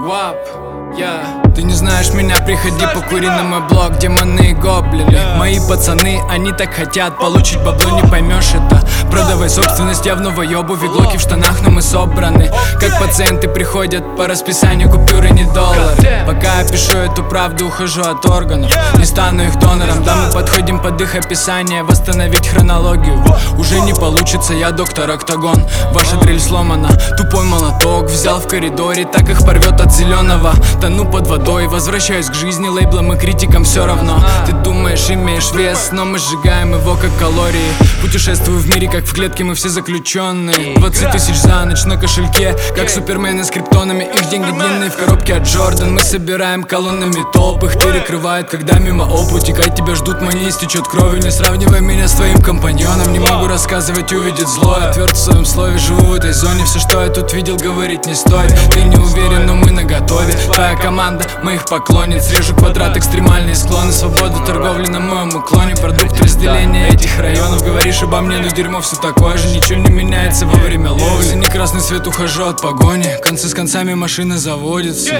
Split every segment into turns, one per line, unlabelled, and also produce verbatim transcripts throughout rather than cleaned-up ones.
Вап, yeah. Ты не знаешь меня, приходи, покури на мой блог. Демоны и гоблины, yeah. Мои пацаны, они так хотят получить бабло, не поймешь это. Продавай собственность, я в новой обуви, глоки в штанах, но мы собраны. Okay. Как пациенты приходят по расписанию, купюры не доллары. Пока я пишу эту правду, ухожу от органов, yeah. Не стану их донором, да мы подходим под их описание. Восстановить хронологию уже не получится, я доктор Октагон. Ваша дрель сломана, тупой молоток взял в коридоре, так их порвет от зеленого. Тону под водой, возвращаюсь к жизни, лейблам и критикам все равно. Ты думаешь, имеешь вес, но мы сжигаем его как калории. Путешествую в мире, как в клетке, мы все заключенные. Двадцать тысяч за ночь на кошельке, как супермены с криптонами. Их деньги длинные в коробке от Джордан. Мы собираем колоннами топ, их перекрывают, когда мимо оп. Утекай, тебя ждут, мани истечет кровью. Не сравнивай меня с твоим компаньоном. Не могу рассказывать, увидеть злое. Тверд в своем слове, живу в этой зоне. Все, что я тут видел, говорить не стоит. Ты не уверен, но мы наготове. Твоя команда, моих поклонниц. Режу квадрат, экстремальные склоны. Свобода торговли на моем уклоне. Продукт разделения этих районов. Говоришь обо мне, но дерьмо все такое же. Ничего не меняется во время ловли. За некрасный свет ухожу от погони. Концы с концами машина заводится.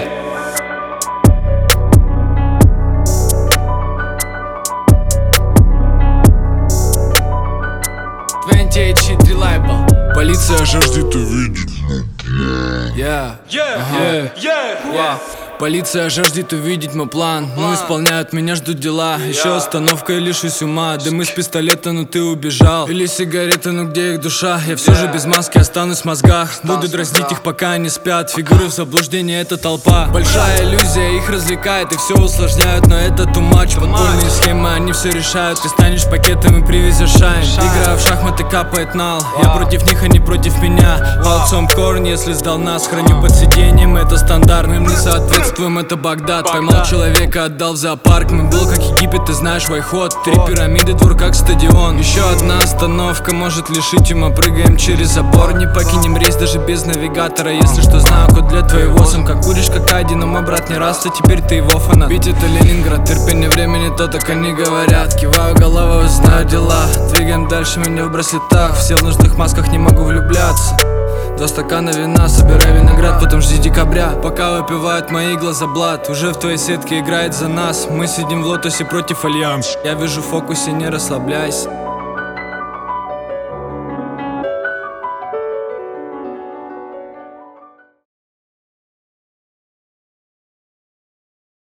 Полиция жаждет увидеть. Yeah. Yeah. Yeah. Yeah. Yeah. Полиция жаждет увидеть мой план. Ну исполняют, меня ждут дела. Еще остановка и лишусь ума. Дым из пистолета, ну ты убежал. Или сигареты, ну где их душа? Я все же без маски останусь в мозгах. Буду дразнить их, пока они спят. Фигуры в заблуждении, это толпа. Большая иллюзия, их развлекает и все усложняют. Но это too much. Подпольные схемы, они все решают. Ты станешь пакетом и привезешь шайн. Играю в шахматы, капает нал. Я против них, они против меня. Молодцом корн, если сдал нас. Храню под сиденьем, это стандарт. Мы не соответствуем. Это Багдад, поймал человека, отдал в зоопарк. Мы был как Египет, ты знаешь вайход. Три пирамиды, двор как стадион. Еще одна остановка может лишить ума. Прыгаем через забор, не покинем рейс даже без навигатора. Если что, знаю код для твоего. Сам как куришь кокади, но мой брат не раз, то теперь ты его фанат. Ведь это Ленинград, терпение времени, то так они говорят. Киваю головой, знаю дела. Двигаем дальше, меня в браслетах. Все в нужных масках, не могу влюбляться. Два стакана вина, собирай виноград, потом жди декабря. Пока выпивают мои глаза блат. Уже в твоей сетке играет за нас. Мы сидим в лотосе против альянс. Я вижу в фокусе, не расслабляйся.